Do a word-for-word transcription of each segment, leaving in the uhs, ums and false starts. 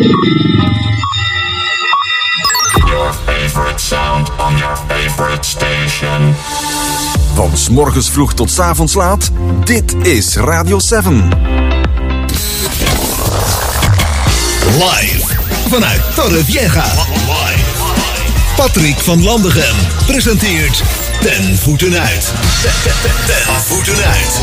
Your favorite sound on your favorite station. Van 's morgens vroeg tot 's avonds laat, dit is Radio zeven. Live vanuit Torrevieja. Patrick van Landegem presenteert Ten Voeten Uit. Ten Voeten Uit.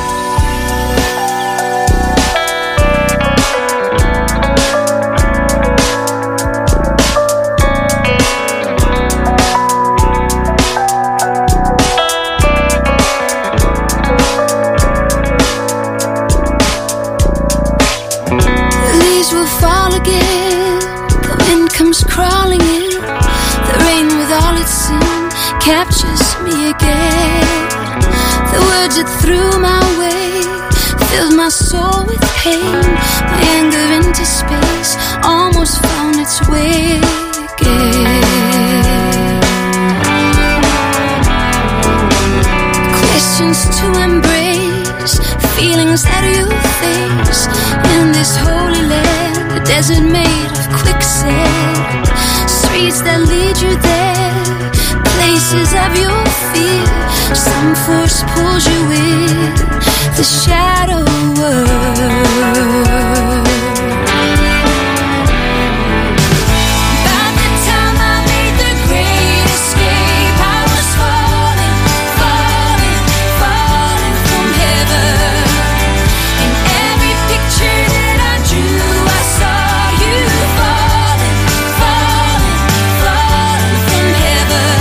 Crawling in, the rain with all its sin captures me again. The words it threw my way filled my soul with pain. My anger into space almost found its way again. Questions to embrace, feelings that you face in this holy land, a desert made of quicksand. Streets that lead you there, places of your fear. Some force pulls you in, the shadow world. By the time I made the great escape, I was falling, falling, falling from heaven. In every picture that I drew, I saw you falling, falling, falling from heaven.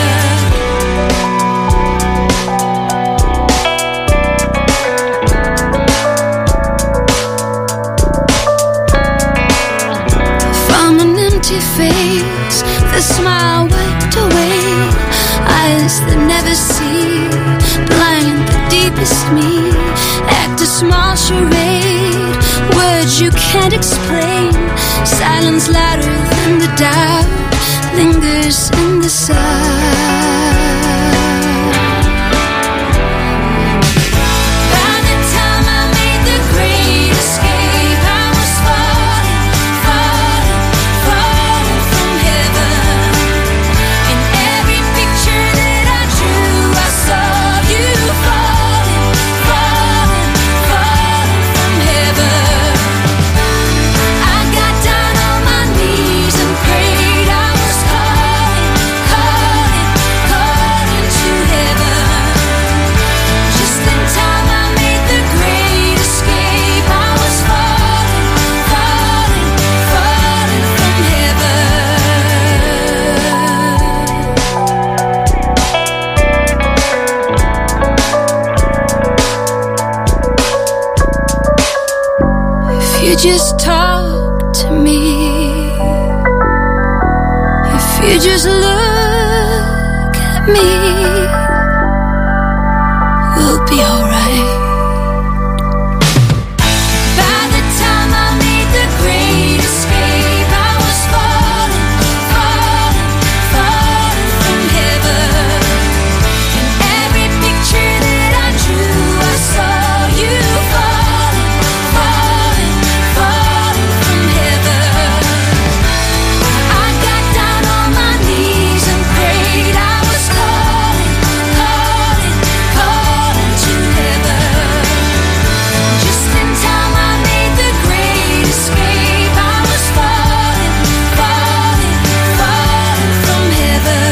From an empty face, the smile wiped away. Eyes that never see, blind the deepest me. Act a small charade, words you can't explain. Silence louder than the doubt lingers in the side. By the time I made the great escape, I was falling, falling, falling from heaven. In every picture that I drew, I saw you falling, falling, falling from heaven. I got down on my knees and prayed. I was calling, calling, calling to heaven. Just in time I made the great escape. I was falling, falling, falling from heaven. If you just talk to me, if you just look at me, we'll be alright. By the time I made the great escape, I was falling, falling, falling from heaven. In every picture that I drew, I saw you falling, falling, falling from heaven. I got down on my knees and prayed. I was calling, calling, calling to heaven. Just in time I made the great escape. I was falling, falling, falling from heaven.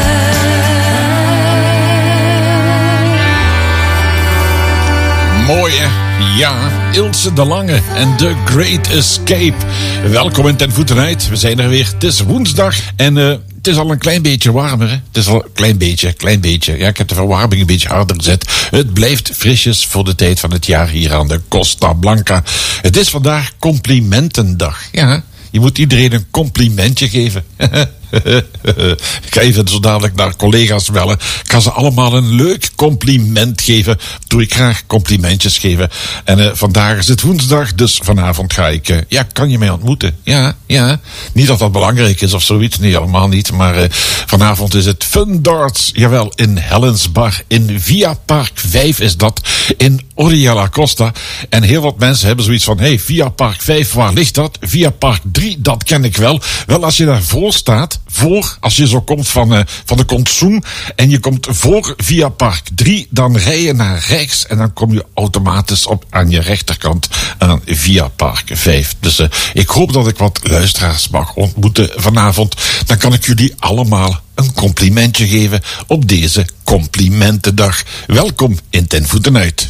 Mooi hè? Ja, Ilse de Lange en The Great Escape. Welkom in Ten Voeten Uit. We zijn er weer. Het is woensdag en eh, het is al een klein beetje warmer. Hè? Het is al een klein beetje, klein beetje. Ja, ik heb de verwarming een beetje harder gezet. Het blijft frisjes voor de tijd van het jaar hier aan de Costa Blanca. Het is vandaag complimentendag. Ja, je moet iedereen een complimentje geven. Ik ga even zo dadelijk naar collega's bellen. Ik ga ze allemaal een leuk compliment geven. Doe ik graag complimentjes geven. En uh, vandaag is het woensdag, dus vanavond ga ik... Uh, ja, kan je mij ontmoeten? Ja, ja. Niet dat dat belangrijk is of zoiets. Nee, helemaal niet. Maar uh, vanavond is het Fun Darts. Jawel, in Helensbar. In Via Park vijf is dat. In Oriella Costa. En heel wat mensen hebben zoiets van, hey, Via Park vijf, waar ligt dat? Via Park drie, dat ken ik wel. Wel, als je daar voor staat, voor, als je zo komt van, uh, van de Kontsoen en je komt voor Via Park drie, dan rij je naar rechts en dan kom je automatisch op aan je rechterkant aan Via Park vijf. Dus uh, ik hoop dat ik wat luisteraars mag ontmoeten vanavond. Dan kan ik jullie allemaal een complimentje geven op deze complimentendag. Welkom in Ten Voeten Uit.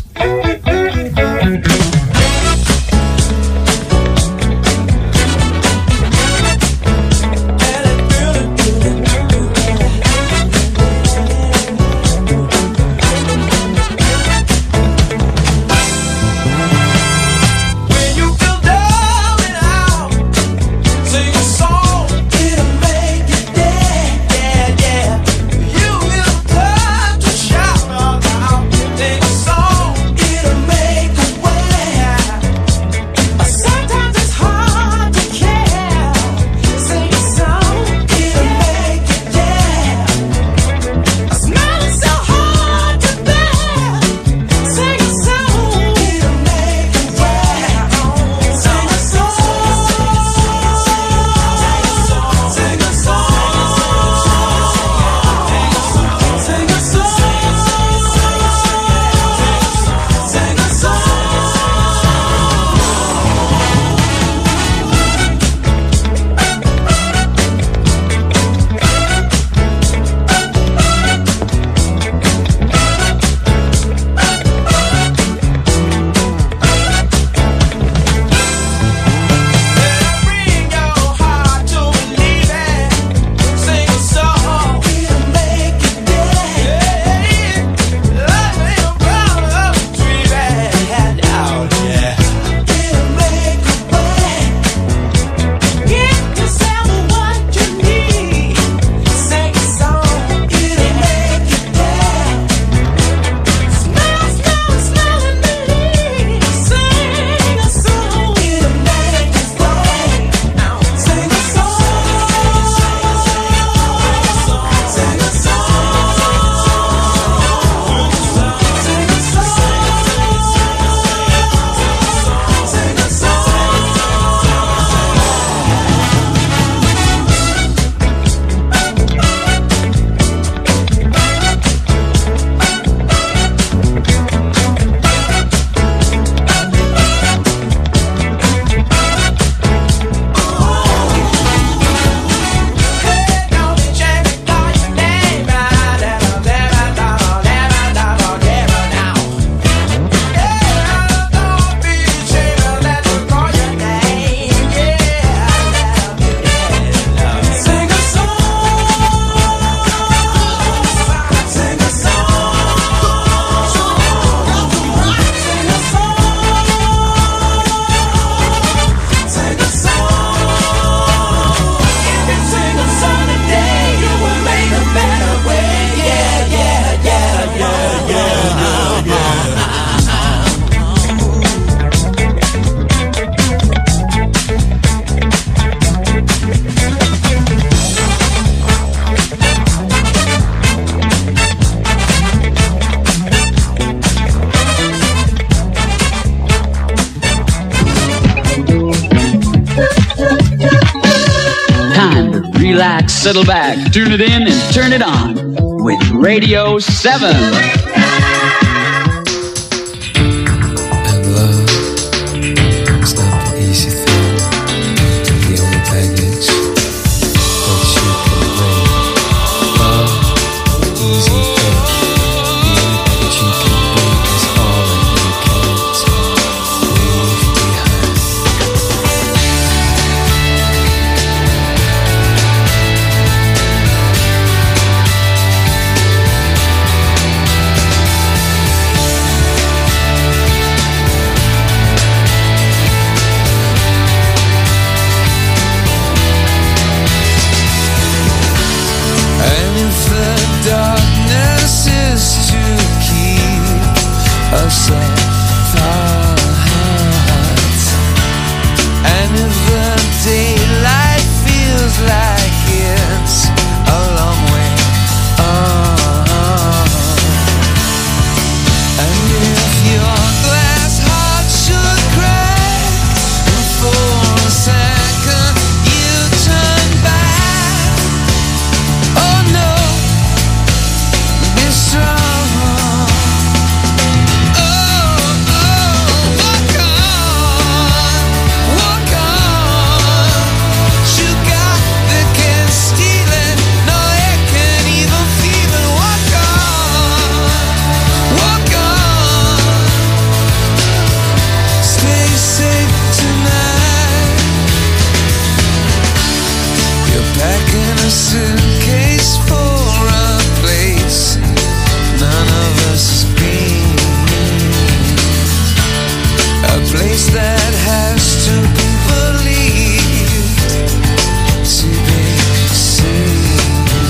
Relax, settle back, tune it in and turn it on with Radio seven. And love is not the easy thing, the only baggage that you can bring. Love, the easy thing, the only baggage you can bring is all that you can't leave behind. a suitcase for a place none of us has been. A place that has to be believed to be seen.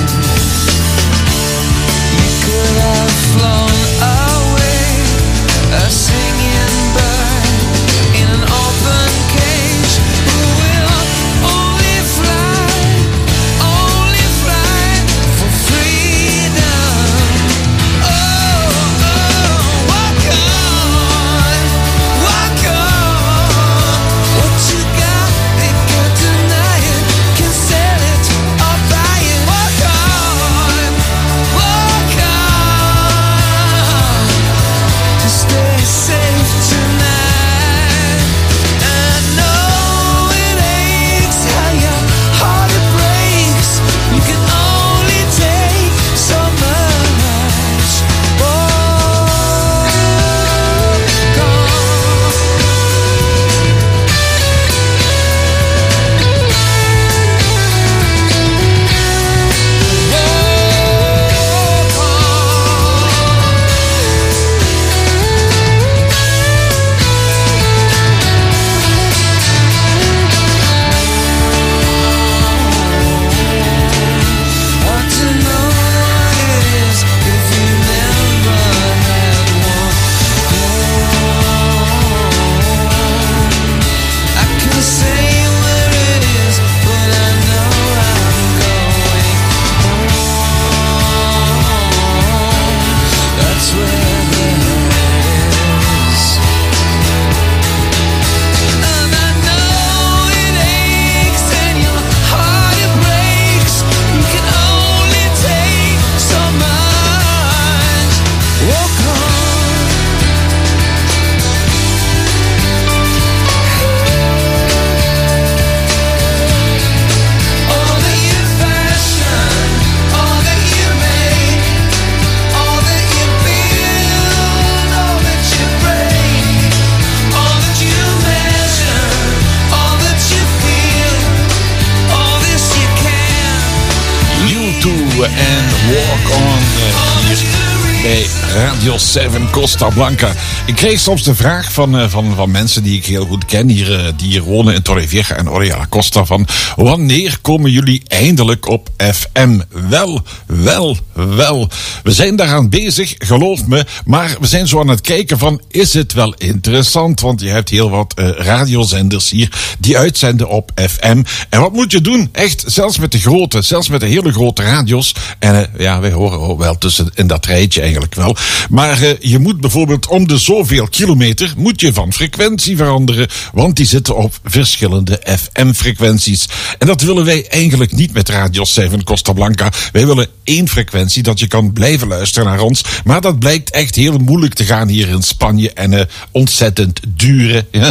You could have flown away, a singing bird in an open cage, who will only fly, only fly for freedom. Oh, oh, walk on, walk on. What you got, they can't deny it, can sell it or buy it. Walk on, walk on, to stay safe tonight. I know it aches, how your heart it breaks. You can only take so much. Walk on. Hard to know what it is if you never had one. I can say where it is, but I know I'm going home. That's where the heart is. And I know it aches and your heart it breaks. You can only take so much. Walk on. All that you fashion, all that you make, all that you build, all that you break, all that you measure, all that you feel, all this you can. U twee en Walk On eh, hier bij Radio zeven Costa Blanca. Ik kreeg soms de vraag van, eh, van, van mensen die ik heel goed ken, hier, eh, die hier wonen in Torrevieja en Oria Costa, van wanneer komen jullie eindelijk op F M? Wel, wel, wel. We zijn daaraan bezig, geloof me, maar we zijn zo aan het kijken van, is het wel interessant? Want je hebt heel wat eh, radiozenders hier die uitzenden op F M. En wat moet je doen? Echt, zelfs met de grote, zelfs met de hele grote radio's. En eh, ja, wij horen ook wel tussen in dat rijtje eigenlijk wel. Maar eh, je moet bijvoorbeeld om de zoveel kilometer moet je van frequentie veranderen, want die zitten op verschillende F M-frequenties. En dat willen wij eigenlijk niet met Radio zeven Costa Blanca. Wij willen één frequentie, dat je kan blijven luisteren naar ons. Maar dat blijkt echt heel moeilijk te gaan hier in Spanje en uh, ontzettend duur. Ja,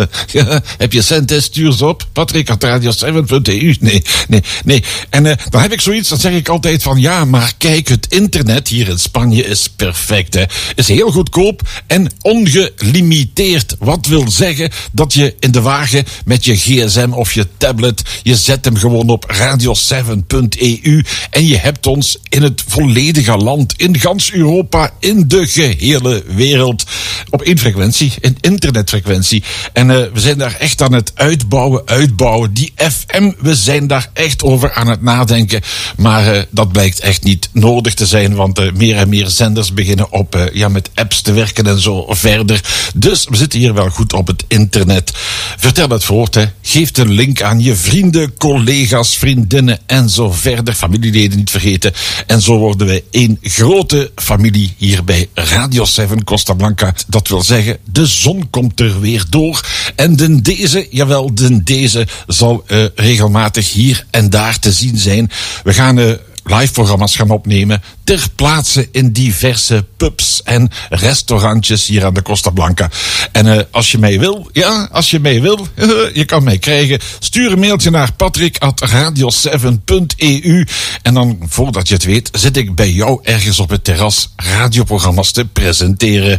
heb je centen, stuur ze op. Patrick at radio zeven punt e u. Nee, nee, nee. En uh, dan heb ik zoiets, dan zeg ik altijd van ja, maar kijk, het internet hier in Spanje is perfect. Hè. Is heel goedkoop en ongelimiteerd. Wat wil zeggen dat je in de wagen met je gsm of je tablet, je zet hem gewoon op radio zeven punt e u en je hebt ons in het volledige land, in gans Europa, in de gehele wereld, op één frequentie, een internetfrequentie. En uh, we zijn daar echt aan het uitbouwen, uitbouwen. Die F M, we zijn daar echt over aan het nadenken. Maar uh, dat blijkt echt niet nodig te zijn, want uh, meer en meer zenders beginnen op, uh, ja, met apps te werken en zo verder. Dus we zitten hier wel goed op het internet. Vertel het voort, hè. Geef een link aan je vrienden, collega's, vriendinnen en zo verder. Familieleden niet vergeten. En zo worden wij één grote familie hier bij Radio zeven Costa Blanca. Dat wil zeggen, de zon komt er weer door. En de deze, jawel, de deze zal uh, regelmatig hier en daar te zien zijn. We gaan uh, live-programma's gaan opnemen ter plaatse in diverse pubs en restaurantjes hier aan de Costa Blanca. En uh, als je mij wil, ja, als je mij wil, uh, je kan mij krijgen. Stuur een mailtje naar patrick at radio zeven punt e u en dan, voordat je het weet, zit ik bij jou ergens op het terras radioprogramma's te presenteren.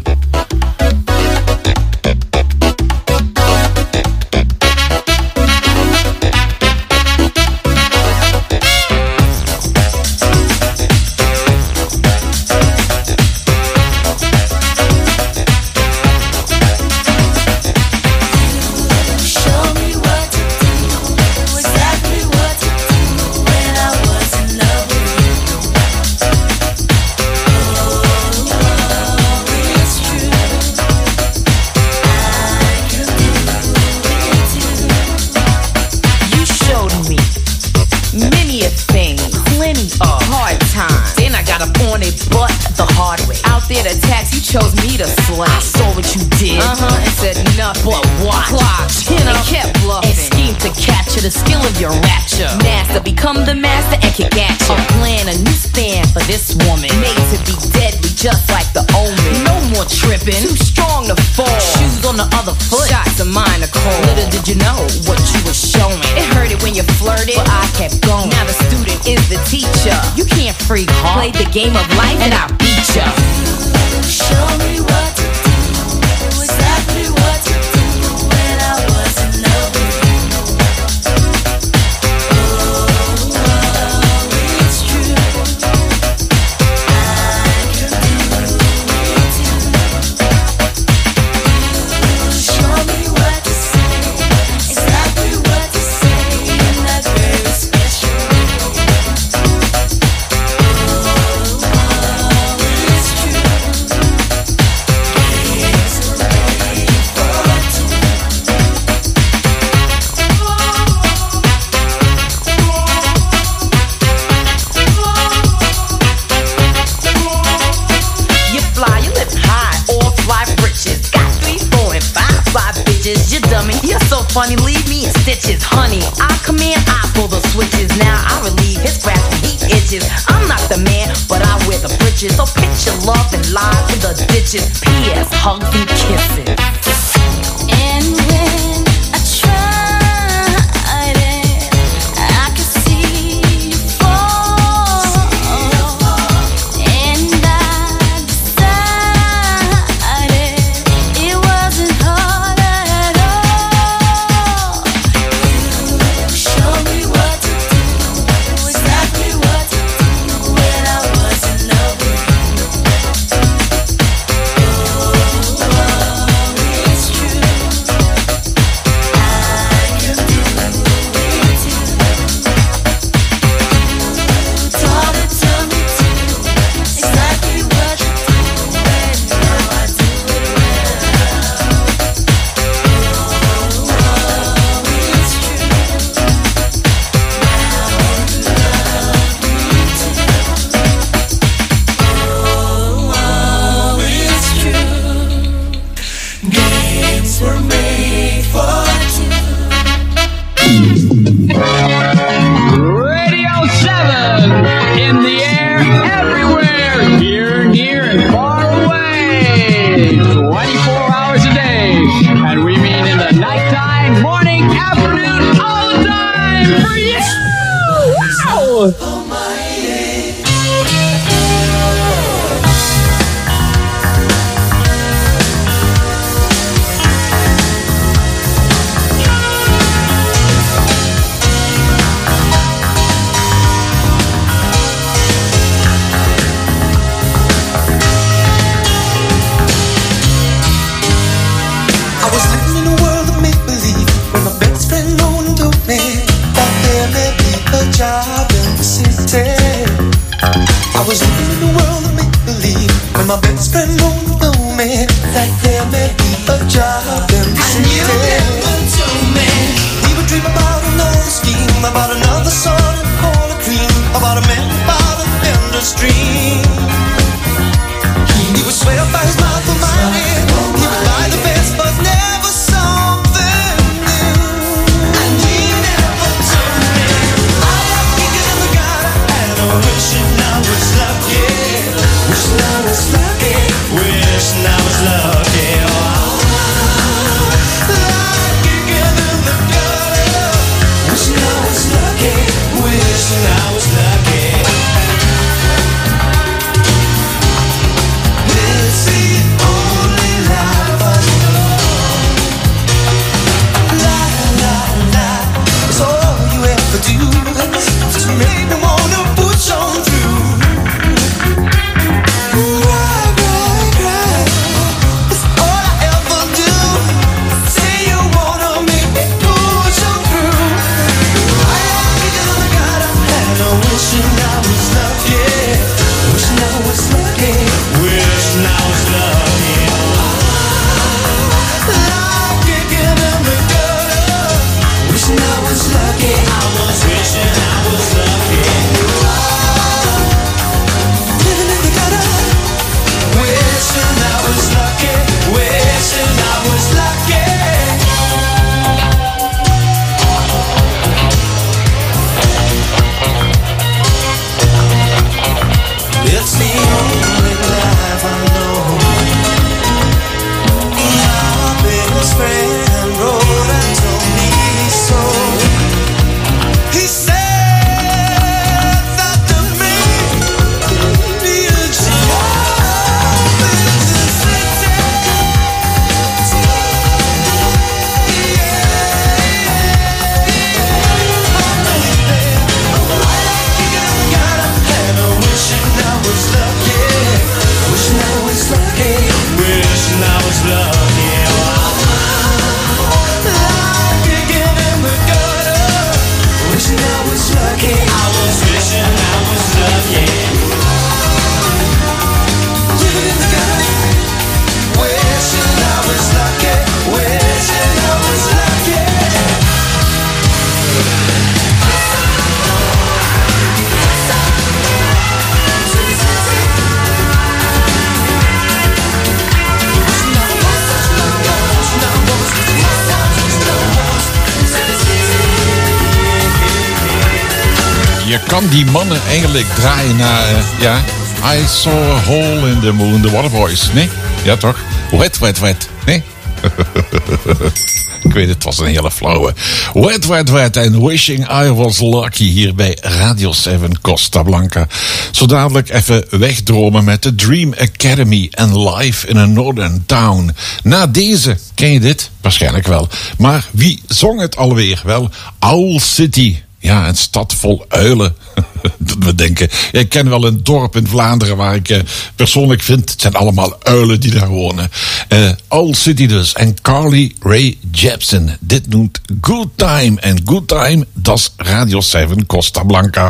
chose me to slay. I saw what you did, uh-huh, and said nothing but watch. Clocked, you know, and kept bluffing, and schemed to capture the skill of your rapture. Master, become the master and kick at you. A plan, a new stand for this woman, made to be deadly, just like the omen. No more tripping, too strong to fall. Shoes on the other foot, shots of mine are cold. Little did you know what you were showing. It hurted when you flirted, but I kept going. Now the student is the teacher. You can't freak hard. Play the game of life and I beat ya. Show me what to do, exactly what to do when I was in love with you. Oh, oh, it's true. I can do it too. Show me what to say, exactly what to say in that very special way. Oh, oh, it's true. You fly, you live high, all fly riches. Got three, four, and five, five bitches. You dummy, you're so funny, leave me in stitches. Honey, I command, I pull the switches. Now I relieve his grasp when he itches. I'm not the man, but I wear the britches. So picture love and lies in the ditches. P S Hugs and kisses. And when I tried it, I could see you fall. And I decided it wasn't hard at all. You show me what to do, exactly what to do when I was in love with you. Oh, oh, it's true. je kan die mannen eigenlijk draaien naar, uh, ja, I saw a hole in the moon, the Waterboys. Nee? Ja, toch? Wet, wet, wet. Nee? Ik weet het, was een hele flauwe. Wet, wet, wet en Wishing I Was Lucky hier bij Radio zeven Costa Blanca. Zo dadelijk even wegdromen met de Dream Academy en Live in a Northern Town. Na deze, ken je dit? Waarschijnlijk wel. Maar wie zong het alweer? Wel, Owl City. Ja, een stad vol uilen. Dat we denken. Ja, ik ken wel een dorp in Vlaanderen waar ik uh, persoonlijk vind, het zijn allemaal uilen die daar wonen. Uh, Owl City dus. En Carly Rae Jepsen. Dit noemt Good Time. En Good Time, dat is Radio zeven Costa Blanca.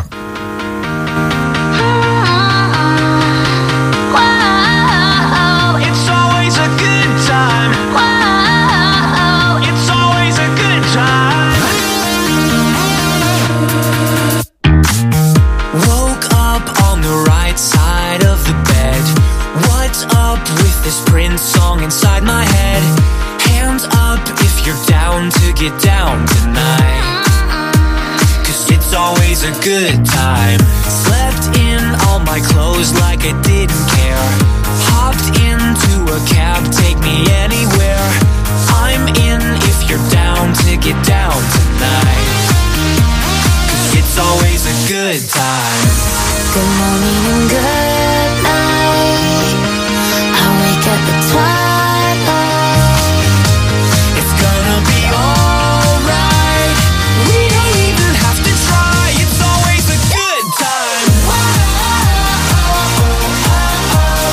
Song inside my head. Hands up if you're down to get down tonight. Cause it's always a good time. Slept in all my clothes like I didn't care. Hopped into a cab, take me anywhere. I'm in if you're down to get down tonight. Cause it's always a good time. Good morning and good night. At the twilight, it's gonna be alright. We don't even have to try. It's always a good time. Whoa, oh, oh, oh.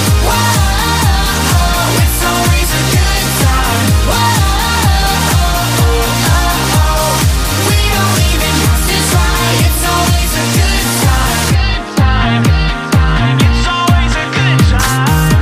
Whoa, it's always a good time. Whoa, oh, oh. We don't even have to try. It's always a good time. Good time. It's always a good time.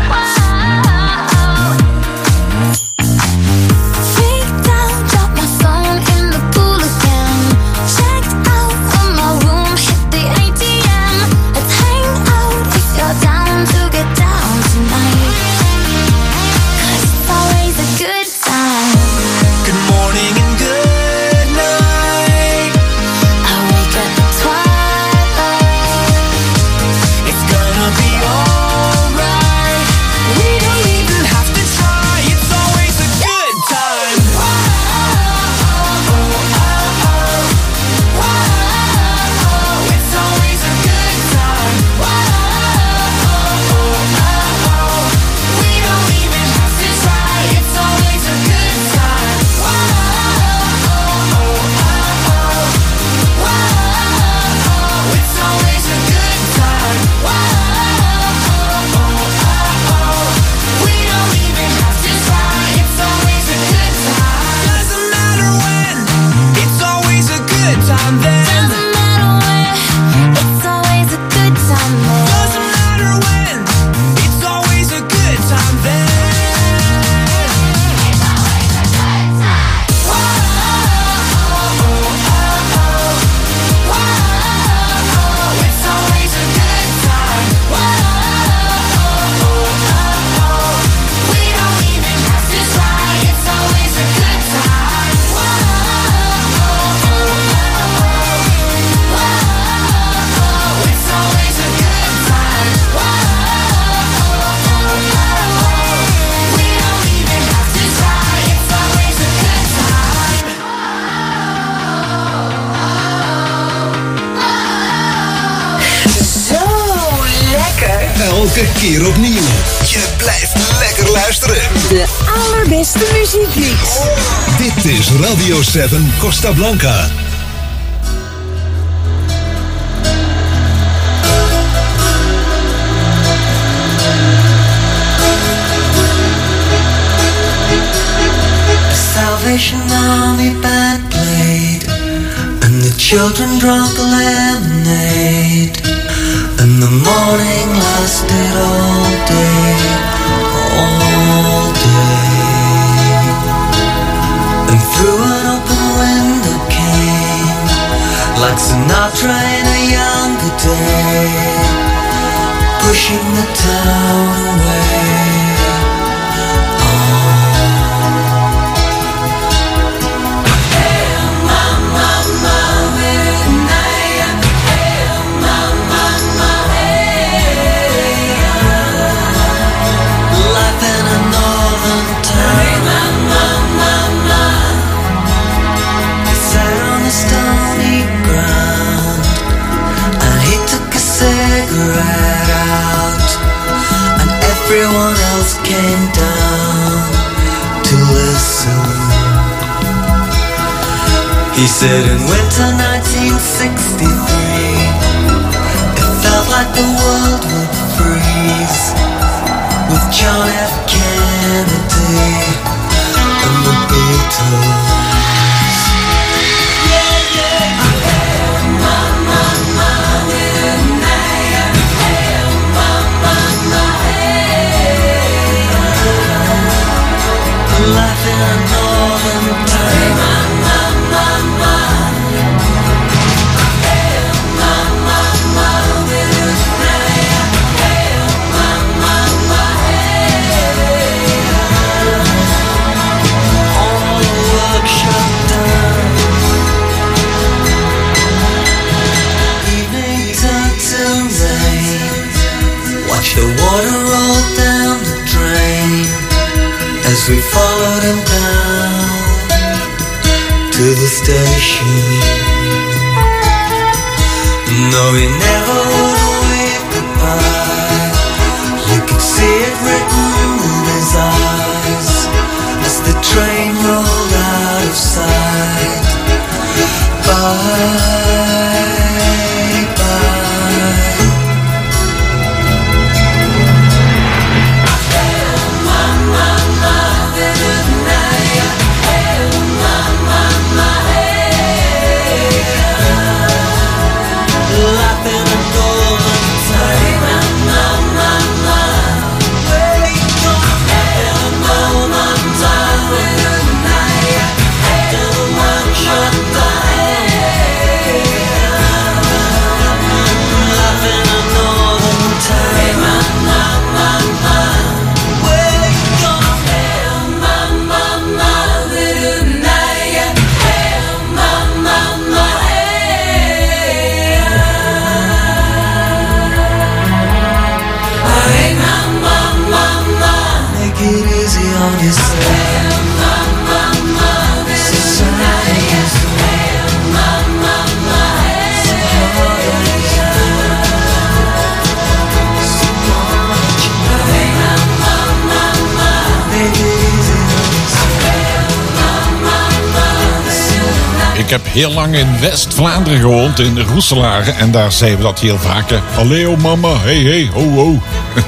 Elke keer opnieuw. Je blijft lekker luisteren. De allerbeste muziekmix. Dit is Radio zeven Costa Blanca. Salvation Army band played, and the children drank the lemonade. And the morning lasted all day, all day. And through an open window came, like Sinatra in a younger day, pushing the town away. Hey, mama, mama, He said in winter nineteen sixty-three, it felt like the world would freeze with John F. Kennedy and the Beatles. Yeah, yeah. Hey, mama, mama, hey, hey, mama, mama, hey. Life in a northern town. The water rolled down the drain as we followed him down to the station. No, he never would wave goodbye. You could see it written in his eyes as the train rolled out of sight. Bye. Ik heb heel lang in West-Vlaanderen gewoond, in Roeselare. En daar zeiden we dat heel vaak. Allee, mama, hey, hey, ho, ho.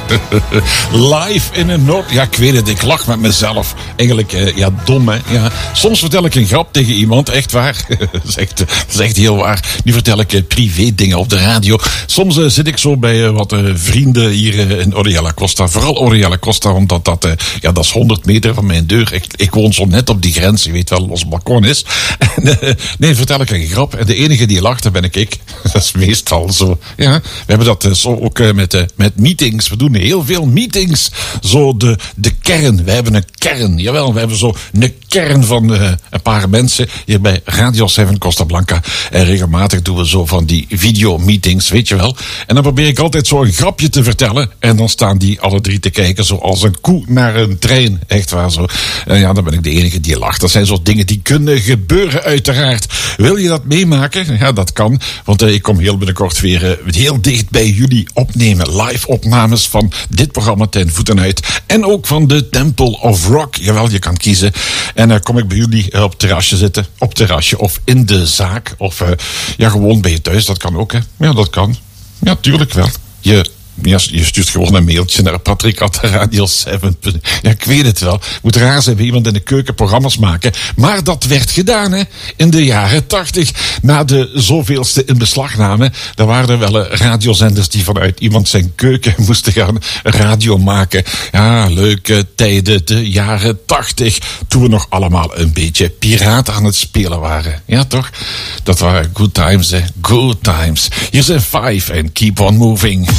Live in een Noord... Ja, ik weet het, ik lach met mezelf. Eigenlijk, eh, ja, dom, hè. Ja. Soms vertel ik een grap tegen iemand, echt waar. dat, is echt, dat is echt heel waar. Nu vertel ik eh, privé dingen op de radio. Soms eh, zit ik zo bij eh, wat eh, vrienden hier eh, in Oriella Costa. Vooral Oriella Costa, omdat dat, eh, ja, dat is honderd meter van mijn deur. Ik, ik woon zo net op die grens, je weet wel, als ons balkon is. En, eh, nee, vertel ik een grap. En de enige die lacht, dat ben ik ik. Dat is meestal zo. Ja, we hebben dat uh, zo ook uh, met, uh, met meetings. We doen heel veel meetings. Zo de, de kern. We hebben een kern. Jawel, we hebben zo een kern van uh, een paar mensen hier bij Radio zeven Costa Blanca. En regelmatig doen we zo van die video-meetings, weet je wel. En dan probeer ik altijd zo een grapje te vertellen. En dan staan die alle drie te kijken zoals een koe naar een trein. Echt waar zo. En ja, dan ben ik de enige die lacht. Dat zijn zo dingen die kunnen gebeuren, uiteraard. Wil je dat meemaken? Ja, dat kan. Want uh, ik kom heel binnenkort weer uh, heel dicht bij jullie opnemen. Live opnames van dit programma ten voeten uit. En ook van de Temple of Rock. Jawel, je kan kiezen. En dan uh, kom ik bij jullie uh, op het terrasje zitten. Op het terrasje of in de zaak. Of uh, ja, gewoon bij je thuis. Dat kan ook, hè. Ja, dat kan. Ja, tuurlijk wel. Je... Ja, je stuurt gewoon een mailtje naar Patrick at Radio zeven. Ja, ik weet het wel. Moet raar zijn bij iemand in de keuken programma's maken. Maar dat werd gedaan, hè. In de jaren tachtig. Na de zoveelste inbeslagname. Daar waren er wel radiozenders die vanuit iemand zijn keuken moesten gaan radio maken. Ja, leuke tijden. De jaren tachtig. Toen we nog allemaal een beetje piraten aan het spelen waren. Ja, toch? Dat waren good times, hè. Good times. Hier zijn Five en Keep on Moving.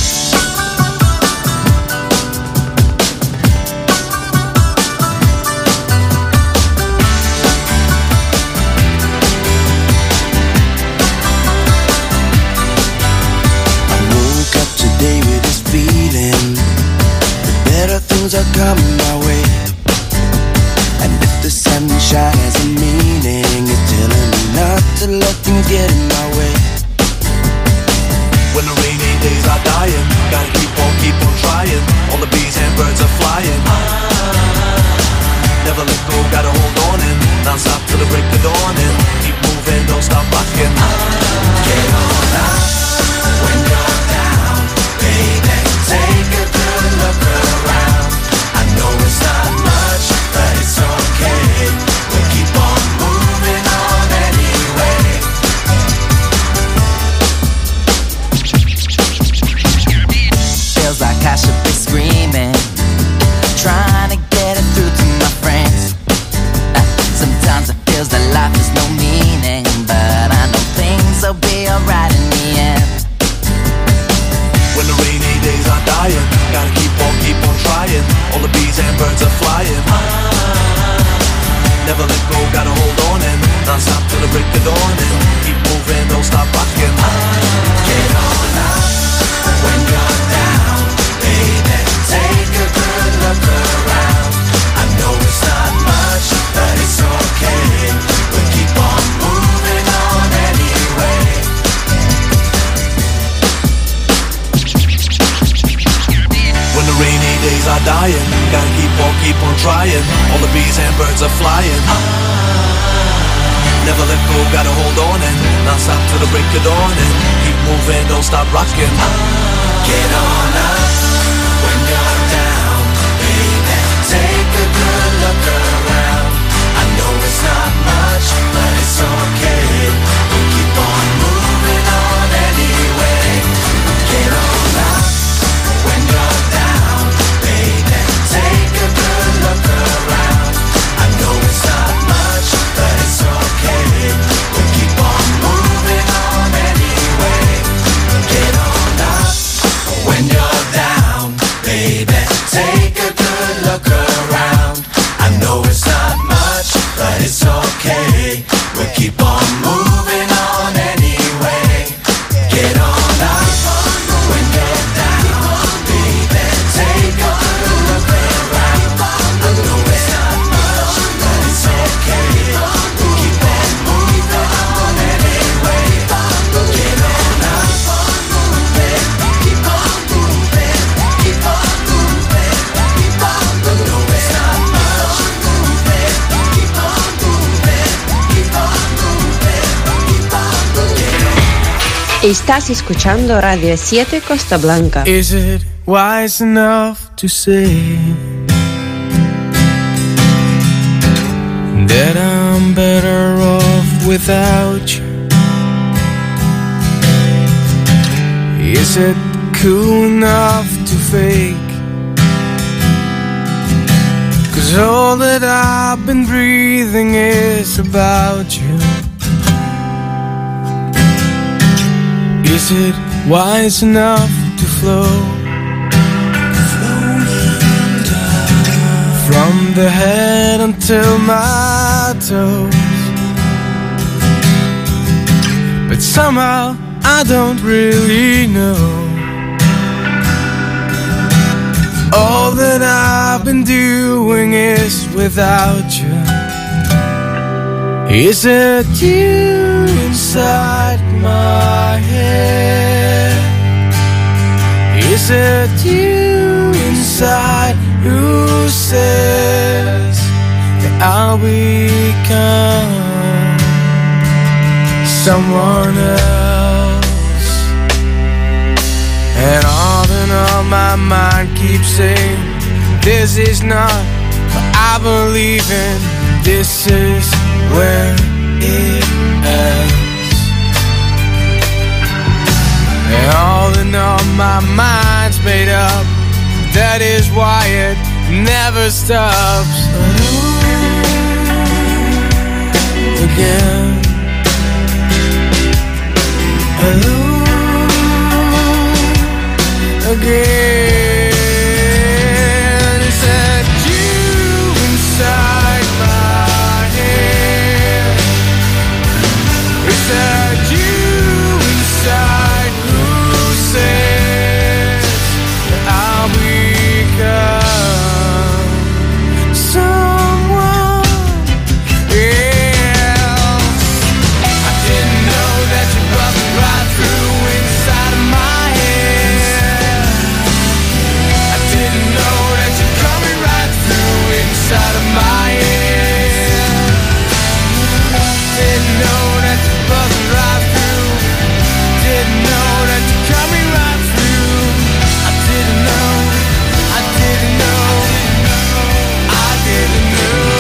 Are coming my way, and if the sunshine has a meaning, it's telling me not to let things get in my way. When the rainy days are dying, gotta keep on, keep on trying. All the bees and birds are flying. Never let go, gotta hold on in, non-stop till the break of dawn. And keep moving, birds are flying. Never let go, gotta hold on and not stop till the break of dawn and keep moving, don't stop rocking. Get on up when you're down, baby. Take a good look around. I know it's not much, but it's okay. We'll keep on moving on anyway. Get on up when you're down, baby. Take a good look around. I know it's not much, but it's okay. We'll keep on moving on anyway. Get on up when you're down, baby. Take a good look around. I know it's not much, but it's okay. We'll keep on moving on anyway. Get on up when you're down, baby. Take a good look around. I know it's not much, but it's okay. We'll keep on moving on anyway. Get on up, keep on moving, keep on moving, keep on moving. I know it's not much, keep on moving, keep on moving, keep on moving. Estás escuchando Radio siete Costa Blanca. Is it wise enough to say that I'm better off without you? Is it cool enough to fake? 'Cause all that I've been breathing is about you. Is it wise enough to flow from the head until my toes? But somehow I don't really know. All that I've been doing is without you. Is it you inside my head? Is it you inside who says that I'll become someone else? And all in all my mind keeps saying this is not what I believe in. This is where it ends. And all in all my mind's made up. That is why it never stops. Again. Again. Is that you inside my head? Is that you inside who says that I'll become someone else? I didn't know that you busted right through inside of my head. I didn't know that you're coming right through inside of my head. Didn't know that you're buzzing right through. Didn't know that you're coming right through. I didn't know. I didn't know. I didn't know.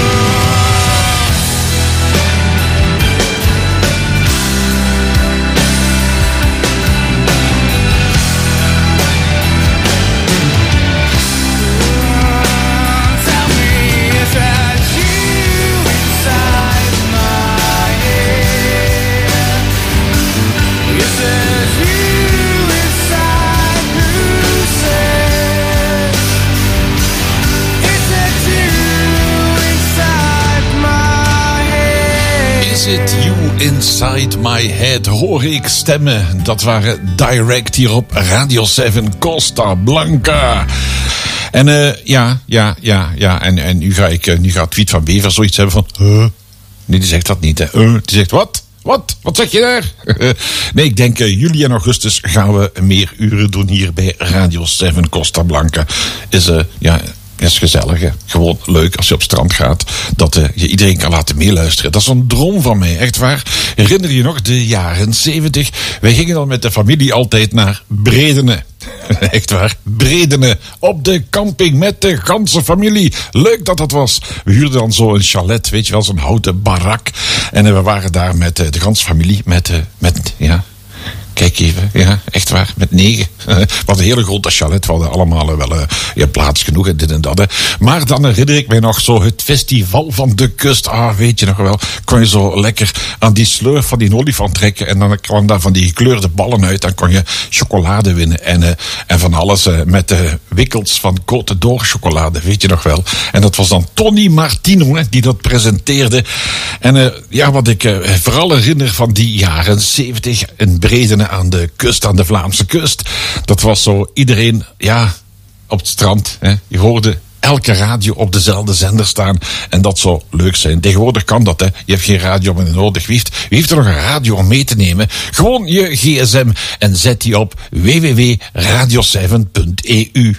Tell me, is that you inside my head? Is it you inside who says? Is it you inside my head? Is it you inside my head? Hoor ik stemmen? Dat waren direct hier op Radio zeven Costa Blanca. En uh, ja, ja, ja, ja. En, en nu ga ik, uh, nu gaat Piet van Bever zoiets hebben van, huh? Nee, die zegt dat niet, hè. Uh, die zegt, wat? Wat? Wat zeg je daar? Nee, ik denk uh, juli en augustus gaan we meer uren doen hier bij Radio zeven Costa Blanca. Is, uh, ja, Dat is gezellig, hè? Gewoon leuk als je op strand gaat. Dat uh, je iedereen kan laten meeluisteren. Dat is een droom van mij, echt waar. Herinner je nog de jaren zeventig? Wij gingen dan met de familie altijd naar Bredene. Echt waar, Bredene. Op de camping met de ganse familie. Leuk dat dat was. We huurden dan zo een chalet, weet je wel, zo'n houten barak. En uh, we waren daar met uh, de ganse familie. Met, uh, met ja... Kijk even, ja, echt waar, met negen. We hadden een hele grote chalet, we hadden allemaal wel uh, ja, plaats genoeg en dit en dat. Hè. Maar dan herinner ik mij nog zo het festival van de kust. Ah, weet je nog wel, kon je zo lekker aan die slurf van die olifant trekken. En dan kwam daar van die gekleurde ballen uit. Dan kon je chocolade winnen en, uh, en van alles uh, met de wikkels van Côte d'Or chocolade, weet je nog wel. En dat was dan Tony Martino hè, die dat presenteerde. En uh, ja, wat ik uh, vooral herinner van die jaren zeventig in Bredene aan de kust, aan de Vlaamse kust. Dat was zo iedereen, ja, op het strand. Hè. Je hoorde elke radio op dezelfde zender staan. En dat zou leuk zijn. Tegenwoordig kan dat, hè. Je hebt geen radio meer nodig. Wie heeft, wie heeft er nog een radio om mee te nemen? Gewoon je gsm en zet die op w w w punt radio zeven punt e u.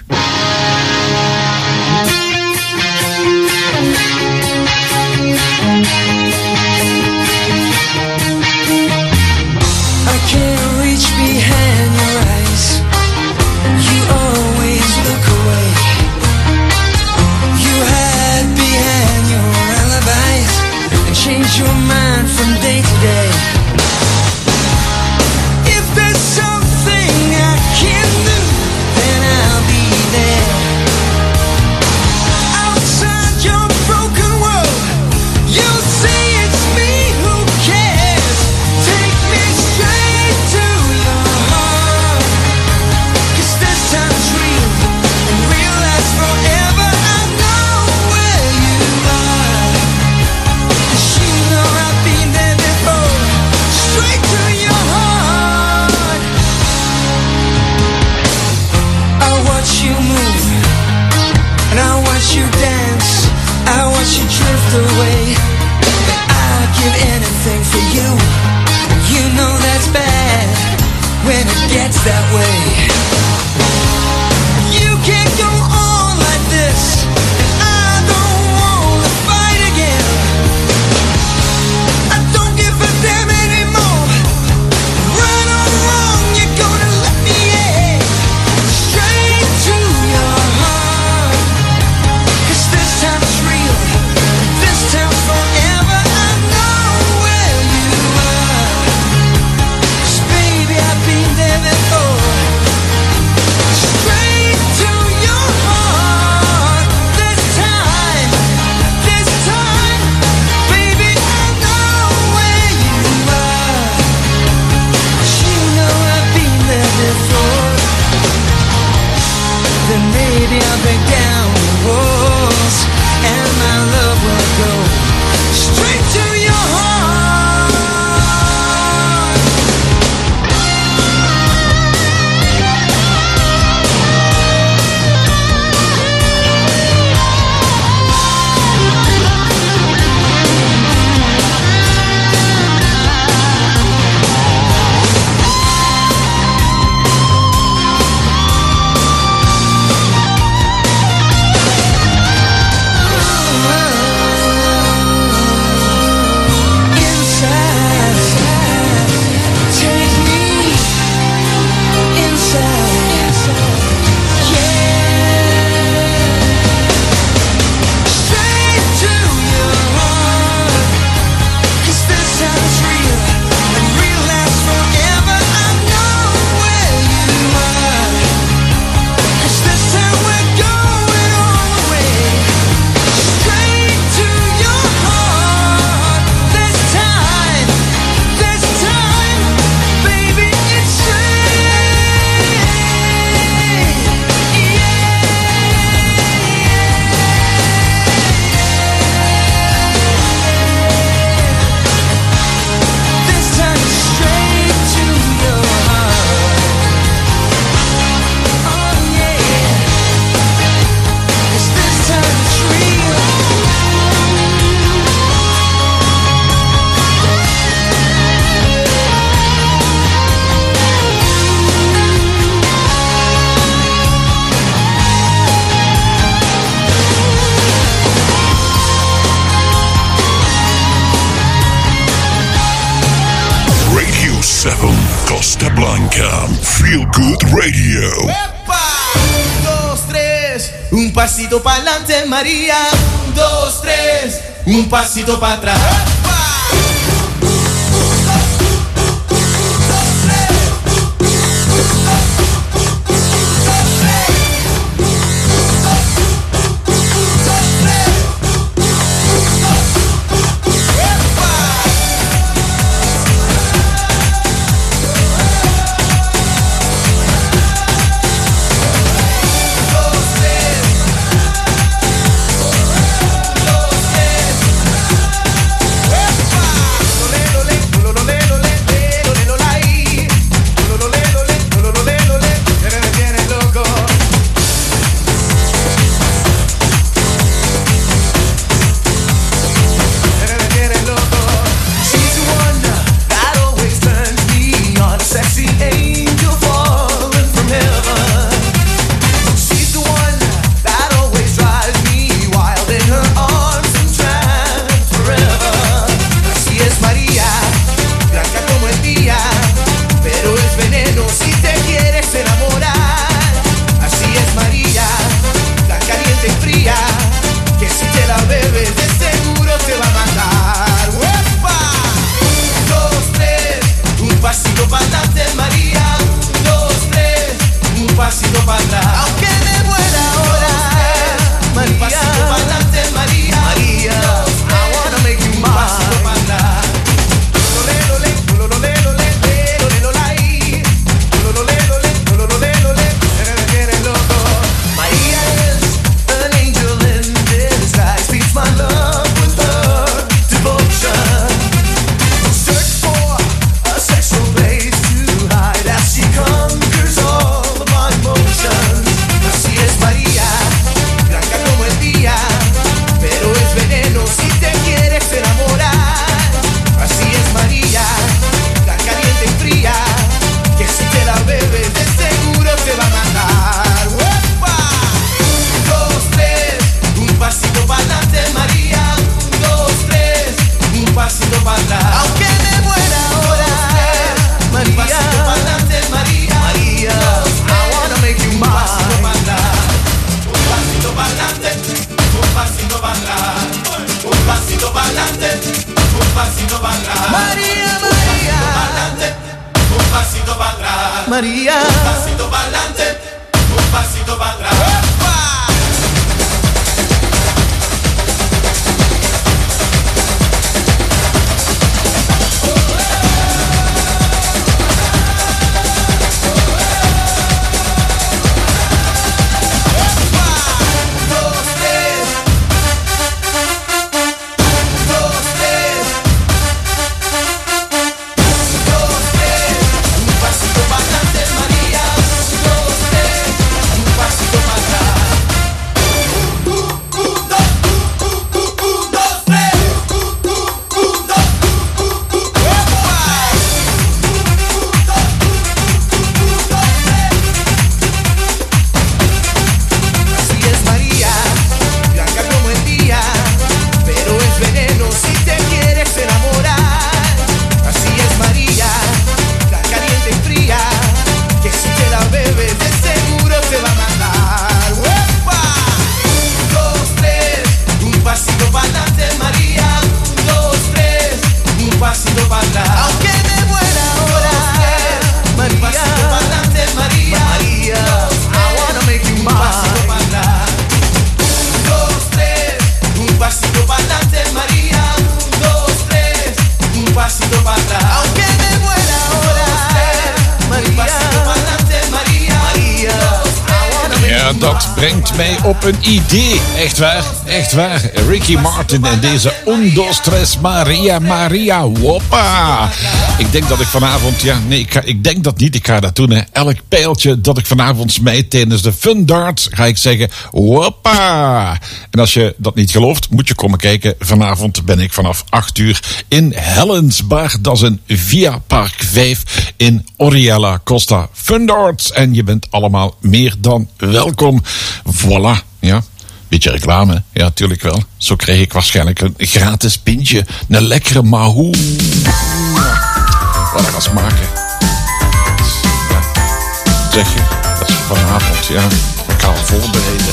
Your mind from day to day. If there's something I can do, then I'll be there. Outside your broken world, you'll see it's me who cares. Take me straight to your heart, 'cause this time's real and real lasts forever. I know where you are. Straight seven Costa Blanca. Feel Good Radio. Un, dos, tres, un pasito para adelante, María. Un, dos, tres, un pasito para atrás. María. Un pasito para adelante, un pasito para atrás. Dat brengt mij op een idee. Echt waar, echt waar. Ricky Martin en deze Un, Dos, Tres, Maria, Maria, woppa. Ik denk dat ik vanavond, ja, nee, ik, ga, ik denk dat niet. Ik ga dat doen, hè. Elk pijltje dat ik vanavond smijt tijdens de Fun Darts, ga ik zeggen, woppa. En als je dat niet gelooft, moet je komen kijken. Vanavond ben ik vanaf acht uur in Helensbar. Dat is een Via Park vijf in Oriella Costa. Fun Darts. En je bent allemaal meer dan welkom. Voilà, ja. Beetje reclame, ja, natuurlijk wel. Zo krijg ik waarschijnlijk een gratis pintje. Een lekkere mahou. wat gaan smaken. Ja, zeg je, dat is vanavond, ja. Ik ga al voorbereiden.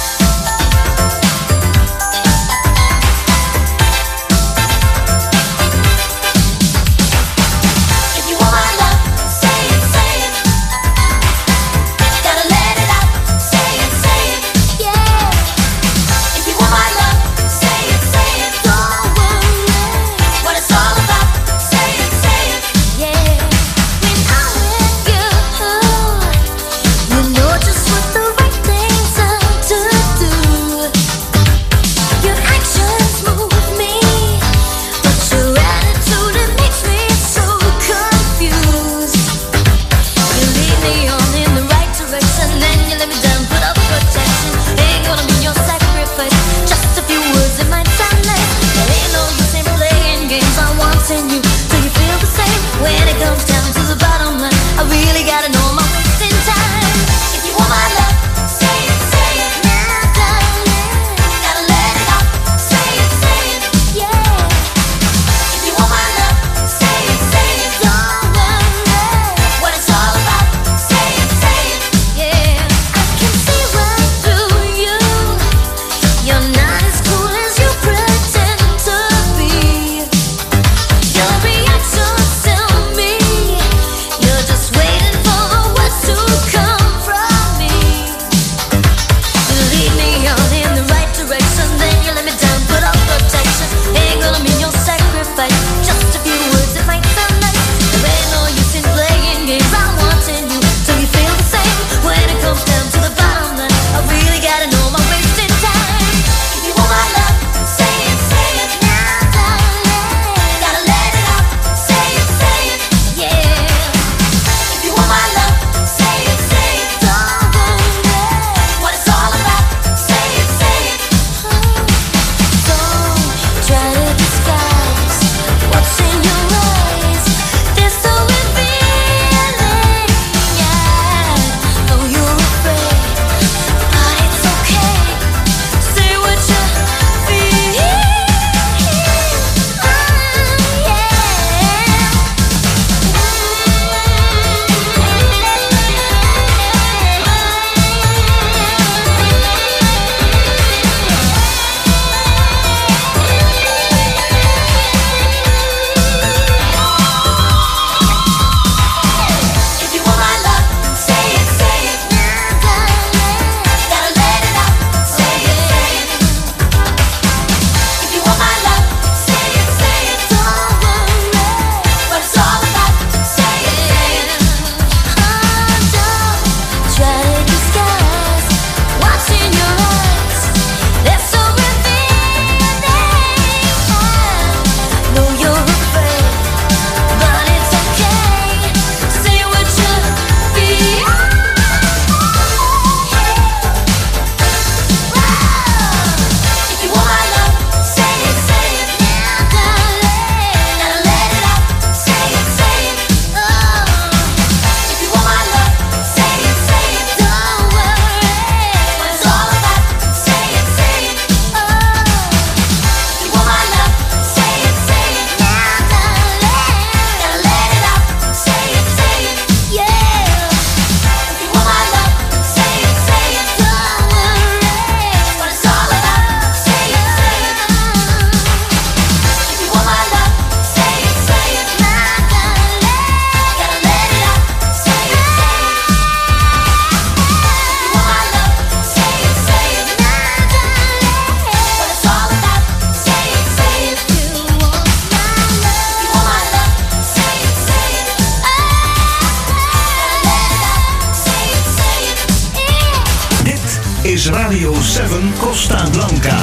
is Radio seven Costa Blanca.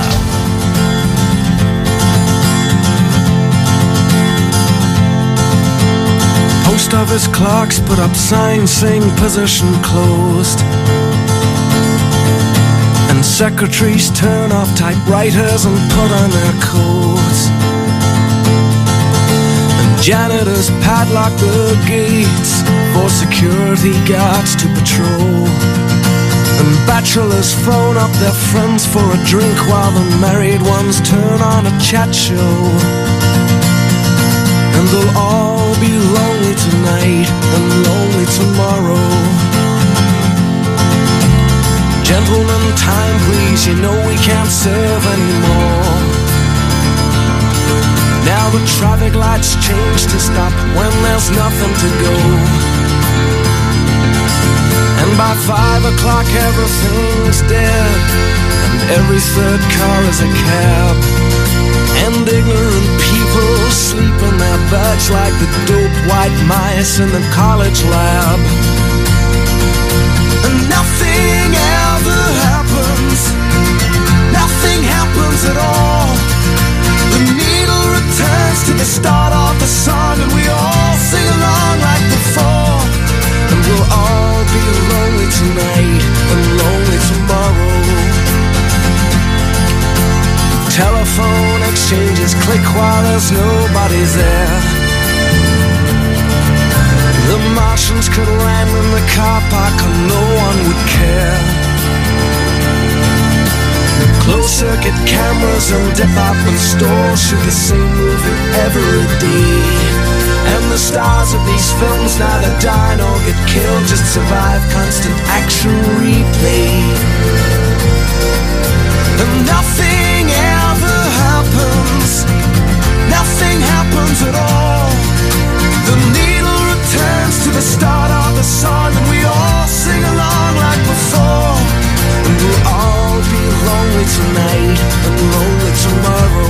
Post office clerks put up signs saying position closed, and secretaries turn off typewriters and put on their coats, and janitors padlock the gates for security guards to patrol, and bachelors phone up their friends for a drink while the married ones turn on a chat show. And they'll all be lonely tonight and lonely tomorrow. Gentlemen, time please, you know we can't serve anymore. Now the traffic lights change to stop when there's nothing to go. And by five o'clock everything's dead, and every third car is a cab. And ignorant people sleep in their beds like the dope white mice in the college lab. And nothing ever happens, nothing happens at all. The needle returns to the start of the song, and we all sing along like before. And we'll all be lonely tonight and lonely tomorrow. Telephone exchanges click while there's nobody there. The Martians could land in the car park and no one would care. Closed circuit cameras and department stores shoot the same movie every day. And the stars of these films neither die nor get killed, just survive constant action replay. And nothing ever happens, nothing happens at all. The needle returns to the start of the song, and we all sing along like before. And we'll all be lonely tonight and lonely tomorrow.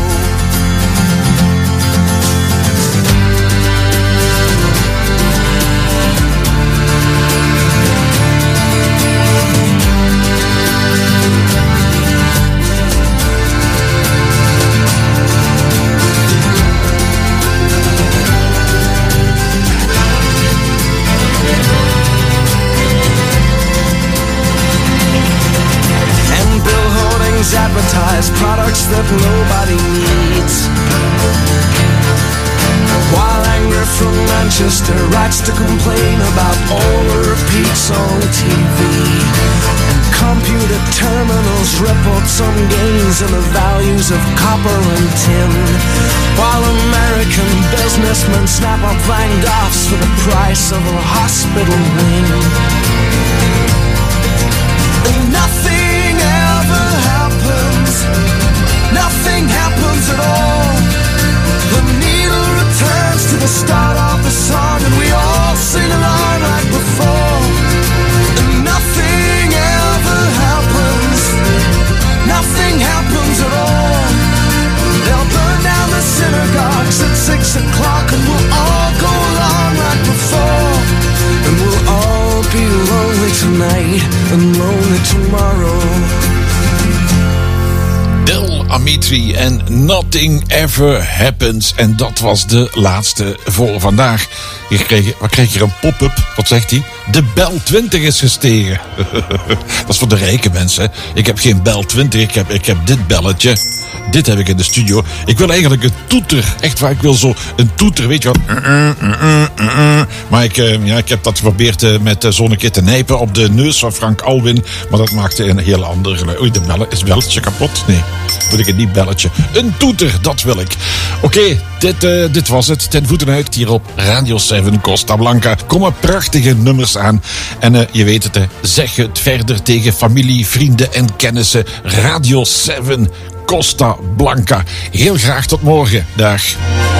Advertise products that nobody needs, while anger from Manchester writes to complain about all the repeats on T V. And computer terminals report some gains in the values of copper and tin, while American businessmen snap up Van Goghs for the price of a hospital wing. And nothing ever happens, nothing happens at all. The needle returns to the start of the song, and we all sing along like before. And nothing ever happens, nothing happens at all. They'll burn down the synagogues at six o'clock, and we'll all go along like before. And we'll all be lonely tonight and lonely tomorrow. Del Amitri en Nothing Ever Happens. En dat was de laatste voor vandaag. Je kreeg, wat kreeg je een pop-up? Wat zegt hij? De Bel twintig is gestegen. Dat is voor de rijke mensen. Ik heb geen Bel twintig, ik heb, ik heb dit belletje. Dit heb ik in de studio. Ik wil eigenlijk een toeter. Echt waar, ik wil zo een toeter, weet je wat. Maar ik, ja, ik heb dat geprobeerd met zo'n keer te nijpen op de neus van Frank Alwin. Maar dat maakte een heel ander geluid. Oei, de bellen, is het belletje kapot? Nee, moet ik het niet belletje. Een toeter, dat wil ik. Oké, okay, dit, uh, dit was het. Ten voeten uit hier op Radio zeven Costa Blanca. Komen prachtige nummers aan. En uh, je weet het, hè, zeg het verder tegen familie, vrienden en kennissen. Radio zeven Costa Blanca. Heel graag tot morgen. Dag.